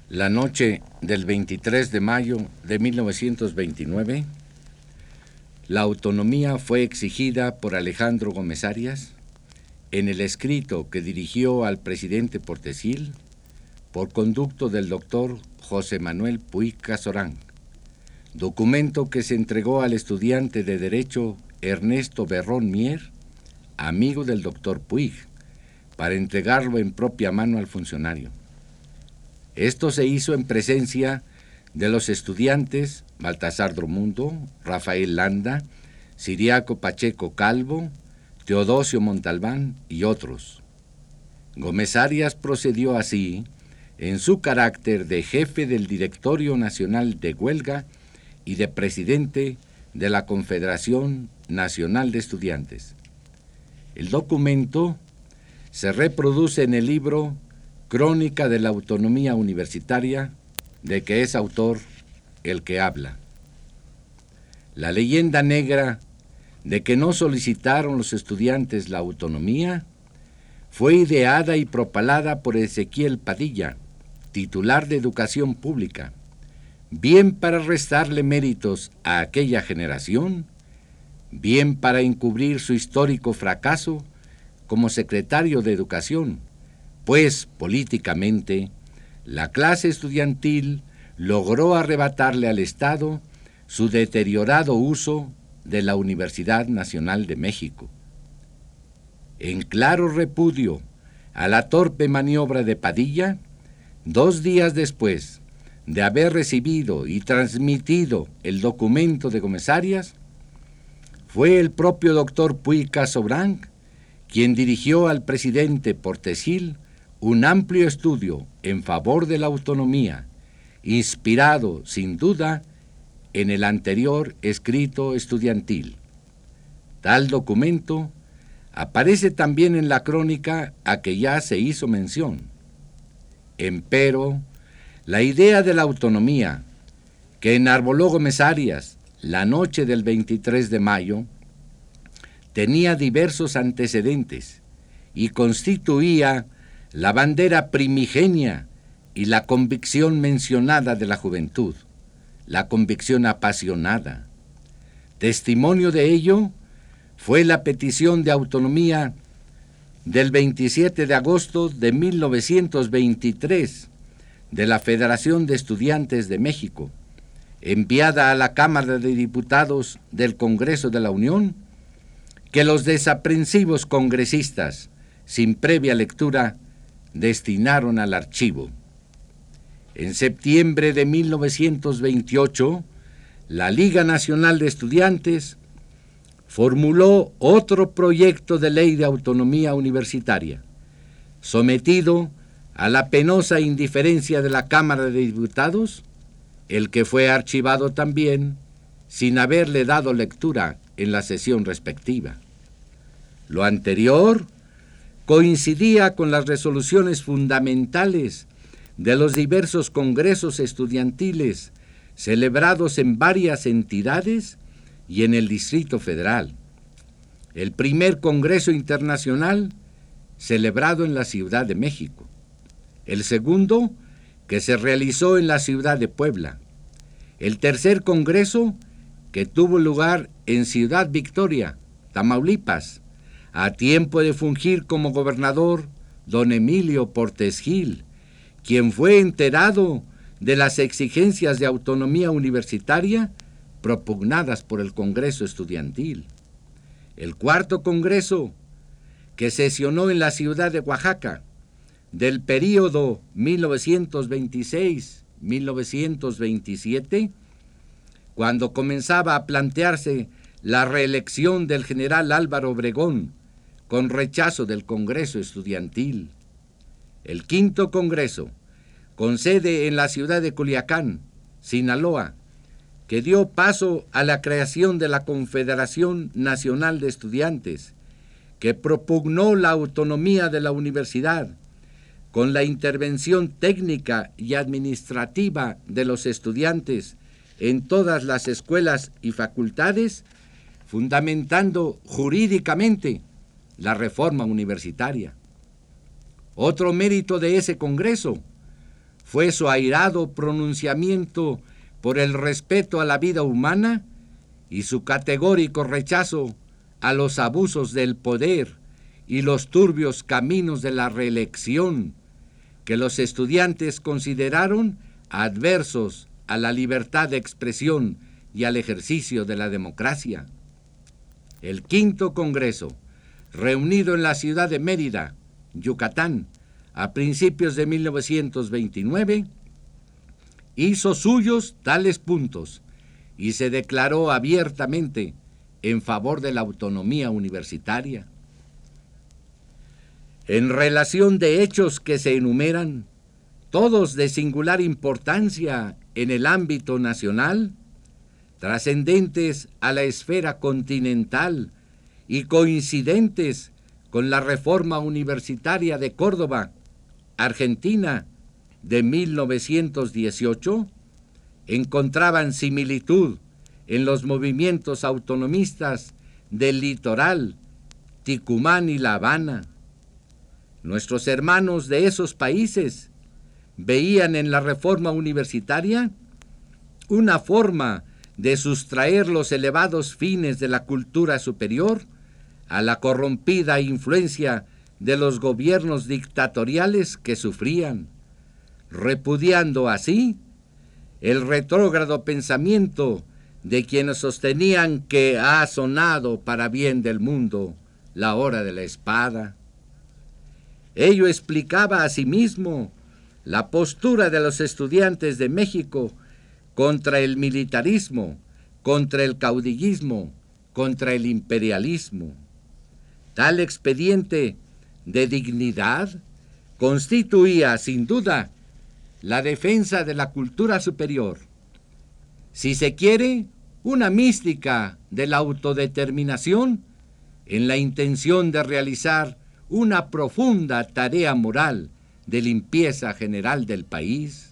La noche del 23 de mayo de 1929, la autonomía fue exigida por Alejandro Gómez Arias en el escrito que dirigió al presidente Portesil por conducto del doctor José Manuel Puig Casorán, documento que se entregó al estudiante de Derecho Ernesto Berrón Mier, amigo del doctor Puig, para entregarlo en propia mano al funcionario. Esto se hizo en presencia de los estudiantes Baltasar Dromundo, Rafael Landa, Ciriaco Pacheco Calvo, Teodosio Montalbán y otros. Gómez Arias procedió así en su carácter de jefe del Directorio Nacional de Huelga y de presidente de la Confederación Nacional de Estudiantes. El documento se reproduce en el libro Crónica de la Autonomía Universitaria, de que es autor el que habla. La leyenda negra de que no solicitaron los estudiantes la autonomía fue ideada y propalada por Ezequiel Padilla, titular de Educación Pública, bien para restarle méritos a aquella generación, bien para encubrir su histórico fracaso como secretario de Educación, pues políticamente la clase estudiantil logró arrebatarle al Estado su deteriorado uso de la Universidad Nacional de México. En claro repudio a la torpe maniobra de Padilla, 2 días después de haber recibido y transmitido el documento de Gómez Arias, fue el propio doctor Puig Casorán quien dirigió al presidente Portesil un amplio estudio en favor de la autonomía, inspirado, sin duda, en el anterior escrito estudiantil. Tal documento aparece también en la crónica a que ya se hizo mención. Empero, la idea de la autonomía, que enarboló Gómez Arias la noche del 23 de mayo, tenía diversos antecedentes y constituía la bandera primigenia y la convicción mencionada de la juventud, la convicción apasionada. Testimonio de ello fue la petición de autonomía del 27 de agosto de 1923 de la Federación de Estudiantes de México, enviada a la Cámara de Diputados del Congreso de la Unión, que los desaprensivos congresistas, sin previa lectura, destinaron al archivo. En septiembre de 1928, la Liga Nacional de Estudiantes formuló otro proyecto de ley de autonomía universitaria, sometido a la penosa indiferencia de la Cámara de Diputados, el que fue archivado también sin haberle dado lectura en la sesión respectiva. Lo anterior coincidía con las resoluciones fundamentales de los diversos congresos estudiantiles celebrados en varias entidades y en el Distrito Federal. El primer Congreso Internacional celebrado en la Ciudad de México. El segundo, que se realizó en la ciudad de Puebla. El tercer Congreso, que tuvo lugar en Ciudad Victoria, Tamaulipas, a tiempo de fungir como gobernador don Emilio Portes Gil, quien fue enterado de las exigencias de autonomía universitaria propugnadas por el Congreso Estudiantil. El cuarto Congreso, que sesionó en la ciudad de Oaxaca, del período 1926-1927, cuando comenzaba a plantearse la reelección del general Álvaro Obregón, con rechazo del Congreso Estudiantil. El quinto Congreso, con sede en la ciudad de Culiacán, Sinaloa, que dio paso a la creación de la Confederación Nacional de Estudiantes, que propugnó la autonomía de la universidad, con la intervención técnica y administrativa de los estudiantes en todas las escuelas y facultades, fundamentando jurídicamente la reforma universitaria. Otro mérito de ese Congreso fue su airado pronunciamiento por el respeto a la vida humana y su categórico rechazo a los abusos del poder y los turbios caminos de la reelección, que los estudiantes consideraron adversos a la libertad de expresión y al ejercicio de la democracia. El quinto Congreso, reunido en la ciudad de Mérida, Yucatán, a principios de 1929, hizo suyos tales puntos y se declaró abiertamente en favor de la autonomía universitaria. En relación de hechos que se enumeran, todos de singular importancia en el ámbito nacional, trascendentes a la esfera continental y coincidentes con la reforma universitaria de Córdoba, Argentina, de 1918, encontraban similitud en los movimientos autonomistas del Litoral, Tucumán y La Habana. Nuestros hermanos de esos países veían en la reforma universitaria una forma de sustraer los elevados fines de la cultura superior a la corrompida influencia de los gobiernos dictatoriales que sufrían, repudiando así el retrógrado pensamiento de quienes sostenían que ha sonado para bien del mundo la hora de la espada. Ello explicaba asimismo la postura de los estudiantes de México contra el militarismo, contra el caudillismo, contra el imperialismo. Tal expediente de dignidad constituía, sin duda, la defensa de la cultura superior. Si se quiere, una mística de la autodeterminación en la intención de realizar una profunda tarea moral de limpieza general del país.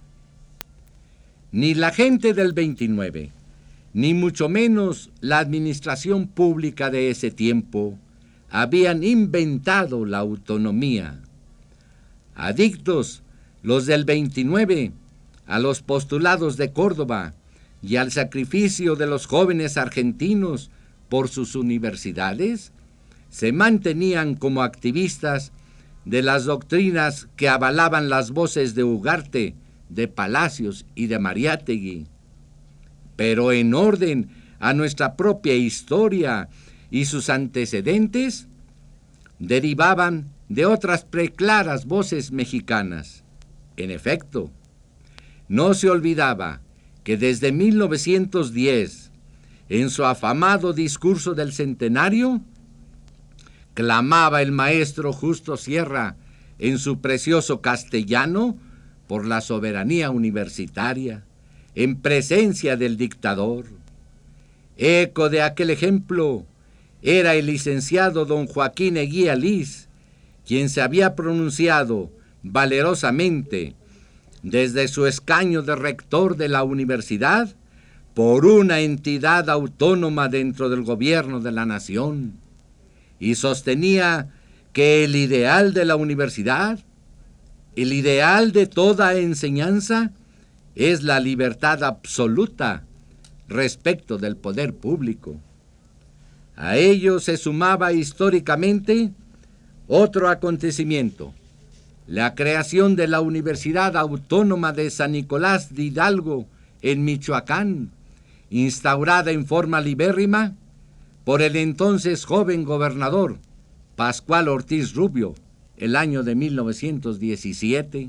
Ni la gente del 29, ni mucho menos la administración pública de ese tiempo, habían inventado la autonomía. Adictos los del 29 a los postulados de Córdoba y al sacrificio de los jóvenes argentinos por sus universidades, se mantenían como activistas de las doctrinas que avalaban las voces de Ugarte, de Palacios y de Mariátegui. Pero en orden a nuestra propia historia y sus antecedentes, derivaban de otras preclaras voces mexicanas. En efecto, no se olvidaba que desde 1910, en su afamado discurso del centenario, clamaba el maestro Justo Sierra en su precioso castellano por la soberanía universitaria, en presencia del dictador. Eco de aquel ejemplo era el licenciado don Joaquín Eguía Liz, quien se había pronunciado valerosamente desde su escaño de rector de la universidad por una entidad autónoma dentro del gobierno de la nación, y sostenía que el ideal de la universidad, el ideal de toda enseñanza, es la libertad absoluta respecto del poder público. A ello se sumaba históricamente otro acontecimiento, la creación de la Universidad Autónoma de San Nicolás de Hidalgo en Michoacán, instaurada en forma libérrima por el entonces joven gobernador Pascual Ortiz Rubio, el año de 1917.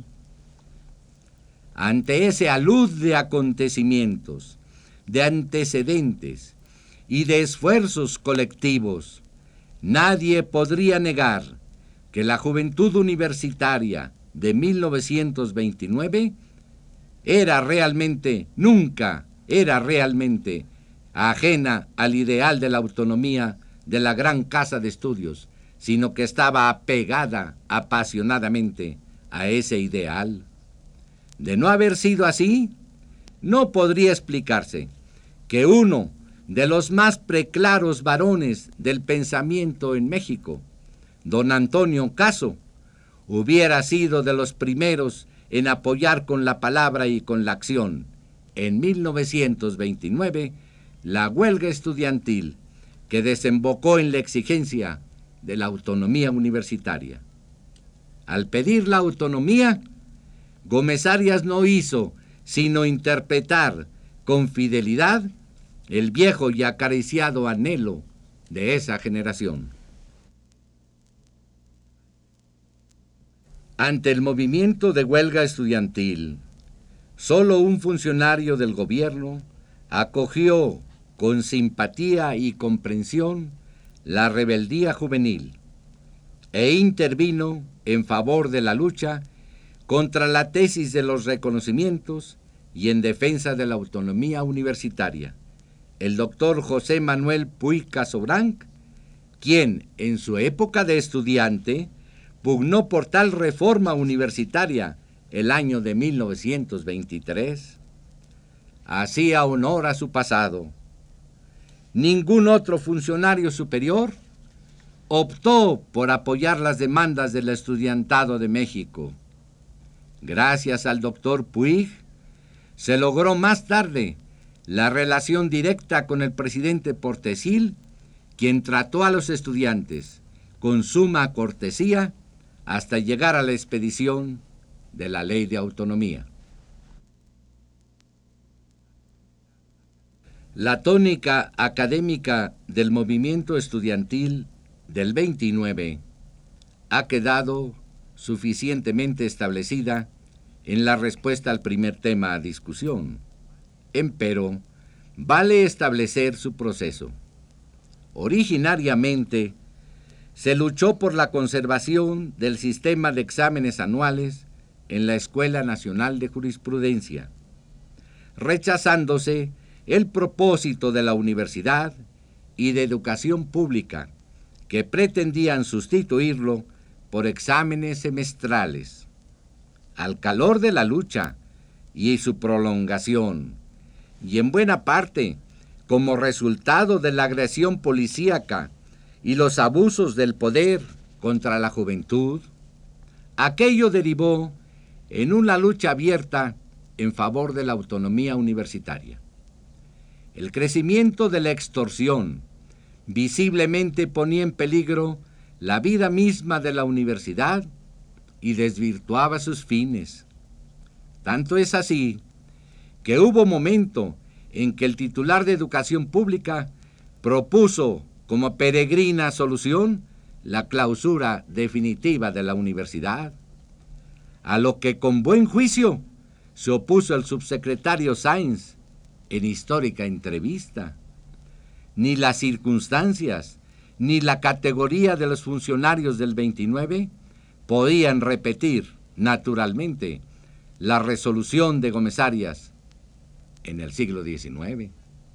Ante ese alud de acontecimientos, de antecedentes y de esfuerzos colectivos, nadie podría negar que la juventud universitaria de 1929 nunca era realmente ajena al ideal de la autonomía de la gran casa de estudios, sino que estaba apegada apasionadamente a ese ideal. De no haber sido así, no podría explicarse que uno de los más preclaros varones del pensamiento en México, don Antonio Caso, hubiera sido de los primeros en apoyar con la palabra y con la acción, en 1929, la huelga estudiantil que desembocó en la exigencia de la autonomía universitaria. Al pedir la autonomía, Gómez Arias no hizo sino interpretar con fidelidad el viejo y acariciado anhelo de esa generación. Ante el movimiento de huelga estudiantil, solo un funcionario del gobierno acogió con simpatía y comprensión la rebeldía juvenil e intervino en favor de la lucha contra la tesis de los reconocimientos y en defensa de la autonomía universitaria, el doctor José Manuel Puig Casobranch, quien en su época de estudiante pugnó por tal reforma universitaria el año de 1923. Hacía honor a su pasado. Ningún otro funcionario superior optó por apoyar las demandas del estudiantado de México. Gracias al doctor Puig, se logró más tarde la relación directa con el presidente Portesil, quien trató a los estudiantes con suma cortesía hasta llegar a la expedición de la Ley de Autonomía. La tónica académica del movimiento estudiantil del 29 ha quedado suficientemente establecida en la respuesta al primer tema a discusión. Empero, vale establecer su proceso. Originariamente, se luchó por la conservación del sistema de exámenes anuales en la Escuela Nacional de Jurisprudencia, rechazándose el propósito de la universidad y de educación pública, que pretendían sustituirlo por exámenes semestrales. Al calor de la lucha y su prolongación, y en buena parte como resultado de la agresión policíaca y los abusos del poder contra la juventud, aquello derivó en una lucha abierta en favor de la autonomía universitaria. El crecimiento de la extorsión visiblemente ponía en peligro la vida misma de la universidad y desvirtuaba sus fines. Tanto es así que hubo momento en que el titular de Educación Pública propuso como peregrina solución la clausura definitiva de la universidad, a lo que con buen juicio se opuso el subsecretario Sáenz en histórica entrevista. Ni las circunstancias ni la categoría de los funcionarios del 29 podían repetir, naturalmente, la resolución de Gómez Arias en el siglo XIX.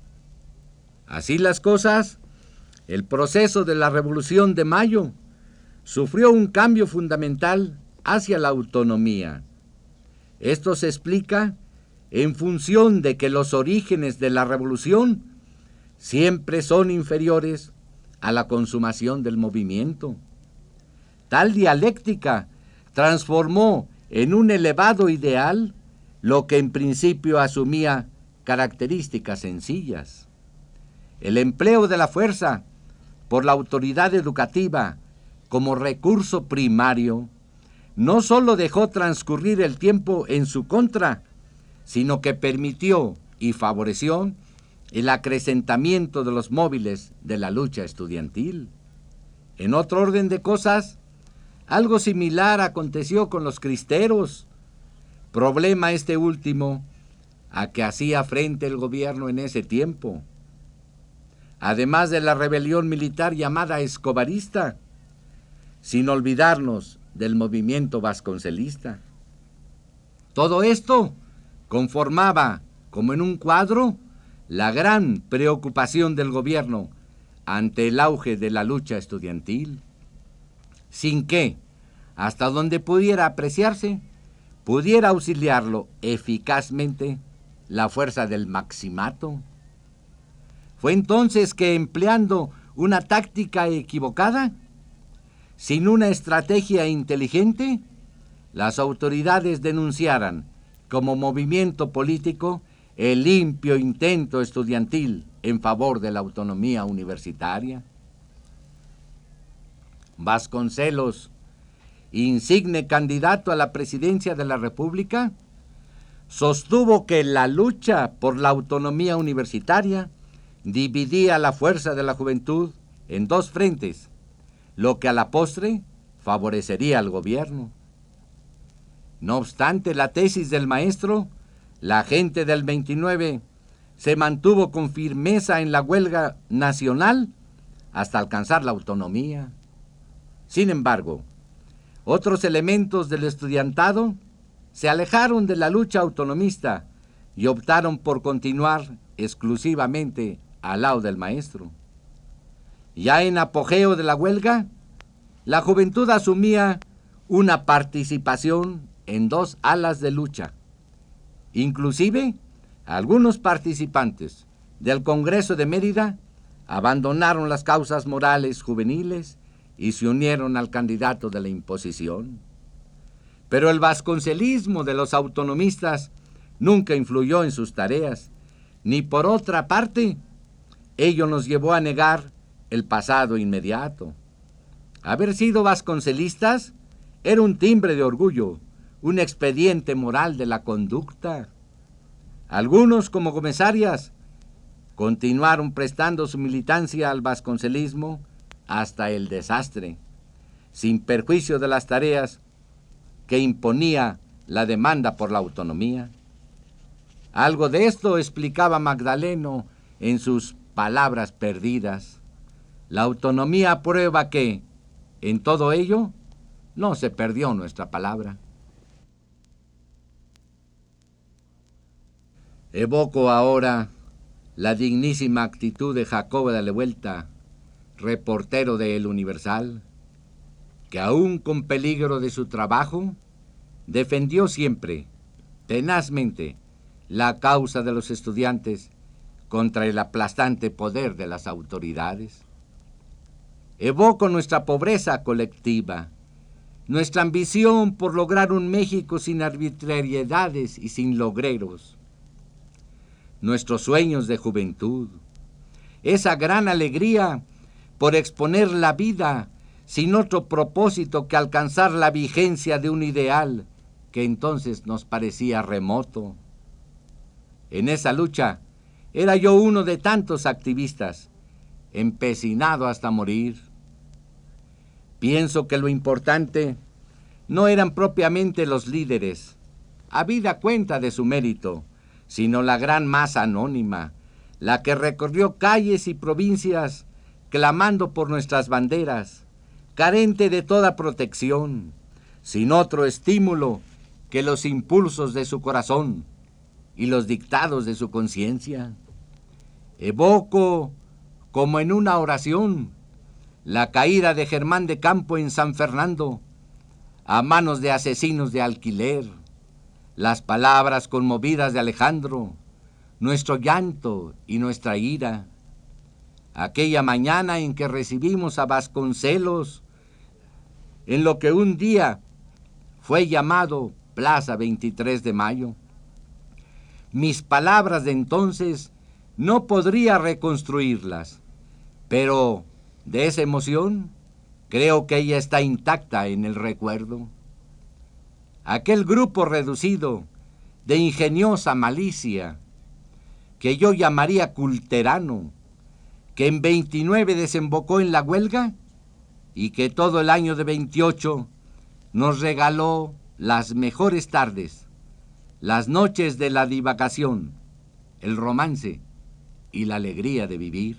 Así las cosas, el proceso de la Revolución de Mayo sufrió un cambio fundamental hacia la autonomía. Esto se explica en función de que los orígenes de la revolución siempre son inferiores a la consumación del movimiento. Tal dialéctica transformó en un elevado ideal lo que en principio asumía características sencillas. El empleo de la fuerza por la autoridad educativa como recurso primario no solo dejó transcurrir el tiempo en su contra, sino que permitió y favoreció el acrecentamiento de los móviles de la lucha estudiantil. En otro orden de cosas, algo similar aconteció con los cristeros, problema este último a que hacía frente el gobierno en ese tiempo. Además de la rebelión militar llamada escobarista, sin olvidarnos del movimiento vasconcelista. Todo esto conformaba, como en un cuadro, la gran preocupación del gobierno ante el auge de la lucha estudiantil, sin que, hasta donde pudiera apreciarse, pudiera auxiliarlo eficazmente la fuerza del maximato. Fue entonces que, empleando una táctica equivocada, sin una estrategia inteligente, las autoridades denunciaran como movimiento político el limpio intento estudiantil en favor de la autonomía universitaria. Vasconcelos, insigne candidato a la presidencia de la República, sostuvo que la lucha por la autonomía universitaria dividía la fuerza de la juventud en dos frentes, lo que a la postre favorecería al gobierno. No obstante la tesis del maestro, la gente del 29 se mantuvo con firmeza en la huelga nacional hasta alcanzar la autonomía. Sin embargo, otros elementos del estudiantado se alejaron de la lucha autonomista y optaron por continuar exclusivamente al lado del maestro. Ya en apogeo de la huelga, la juventud asumía una participación en dos alas de lucha. Inclusive, algunos participantes del Congreso de Mérida abandonaron las causas morales juveniles y se unieron al candidato de la imposición. Pero el vasconcelismo de los autonomistas nunca influyó en sus tareas, ni por otra parte, ello nos llevó a negar el pasado inmediato. Haber sido vasconcelistas era un timbre de orgullo, un expediente moral de la conducta. Algunos, como Gómez Arias, continuaron prestando su militancia al vasconcelismo hasta el desastre, sin perjuicio de las tareas que imponía la demanda por la autonomía. Algo de esto explicaba Magdaleno en sus Palabras perdidas. La autonomía prueba que, en todo ello, no se perdió nuestra palabra. Evoco ahora la dignísima actitud de Jacobo de la Vuelta, reportero de El Universal, que aún con peligro de su trabajo, defendió siempre, tenazmente, la causa de los estudiantes contra el aplastante poder de las autoridades. Evoco nuestra pobreza colectiva, nuestra ambición por lograr un México sin arbitrariedades y sin logreros, nuestros sueños de juventud, esa gran alegría por exponer la vida sin otro propósito que alcanzar la vigencia de un ideal que entonces nos parecía remoto. En esa lucha era yo uno de tantos activistas, empecinado hasta morir. Pienso que lo importante no eran propiamente los líderes, habida cuenta de su mérito, sino la gran masa anónima, la que recorrió calles y provincias clamando por nuestras banderas, carente de toda protección, sin otro estímulo que los impulsos de su corazón y los dictados de su conciencia. Evoco, como en una oración, la caída de Germán de Campo en San Fernando, a manos de asesinos de alquiler, las palabras conmovidas de Alejandro, nuestro llanto y nuestra ira. Aquella mañana en que recibimos a Vasconcelos, en lo que un día fue llamado Plaza 23 de Mayo. Mis palabras de entonces no podría reconstruirlas, pero de esa emoción creo que ella está intacta en el recuerdo. Aquel grupo reducido de ingeniosa malicia, que yo llamaría culterano, que en 29 desembocó en la huelga y que todo el año de 28 nos regaló las mejores tardes, las noches de la divagación, el romance y la alegría de vivir.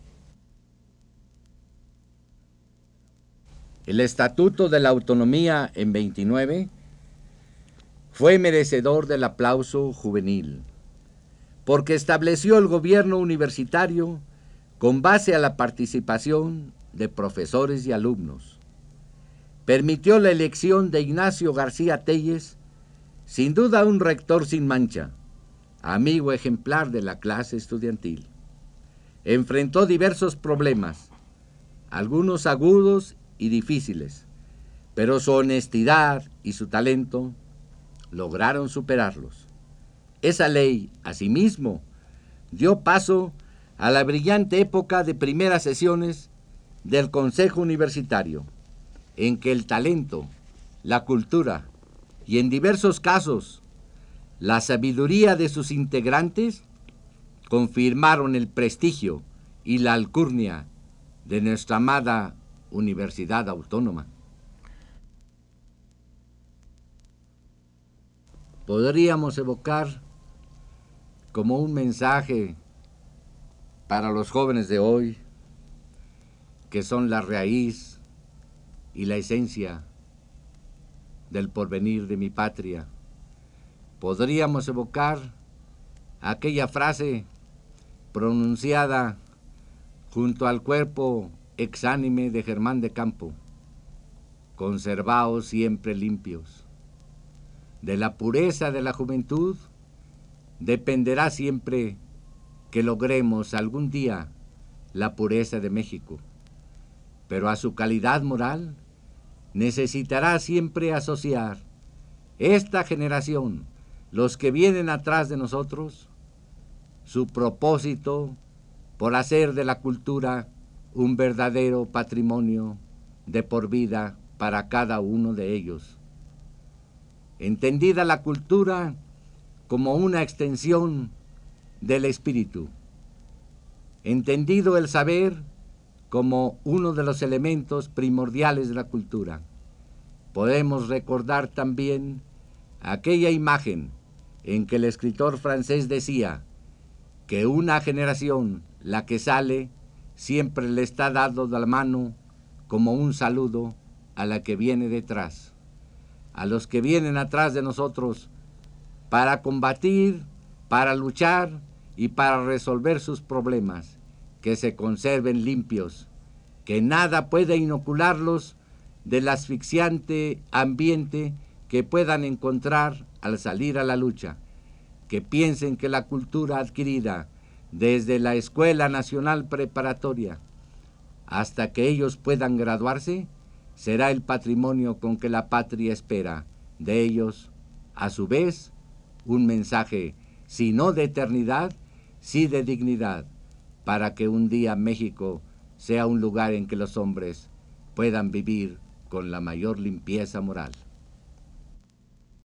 El Estatuto de la Autonomía en 29 fue merecedor del aplauso juvenil, porque estableció el gobierno universitario con base a la participación de profesores y alumnos. Permitió la elección de Ignacio García Telles, sin duda un rector sin mancha, amigo ejemplar de la clase estudiantil. Enfrentó diversos problemas, algunos agudos y difíciles, pero su honestidad y su talento lograron superarlos. Esa ley, asimismo, dio paso a la brillante época de primeras sesiones del Consejo Universitario, en que el talento, la cultura y, en diversos casos, la sabiduría de sus integrantes confirmaron el prestigio y la alcurnia de nuestra amada Universidad Autónoma. Podríamos evocar como un mensaje para los jóvenes de hoy, que son la raíz y la esencia del porvenir de mi patria. Podríamos evocar aquella frase pronunciada junto al cuerpo exánime de Germán de Campo: conservaos siempre limpios. De la pureza de la juventud dependerá siempre que logremos algún día la pureza de México, pero a su calidad moral necesitará siempre asociar esta generación, los que vienen atrás de nosotros, su propósito por hacer de la cultura un verdadero patrimonio de por vida para cada uno de ellos. Entendida la cultura como una extensión del espíritu, entendido el saber como uno de los elementos primordiales de la cultura, podemos recordar también aquella imagen en que el escritor francés decía que una generación, la que sale, siempre le está dando la mano como un saludo a la que viene detrás, a los que vienen atrás de nosotros para combatir, para luchar y para resolver sus problemas, que se conserven limpios, que nada pueda inocularlos del asfixiante ambiente que puedan encontrar al salir a la lucha, que piensen que la cultura adquirida desde la Escuela Nacional Preparatoria hasta que ellos puedan graduarse será el patrimonio con que la patria espera de ellos, a su vez, un mensaje, si no de eternidad, sí de dignidad, para que un día México sea un lugar en que los hombres puedan vivir con la mayor limpieza moral.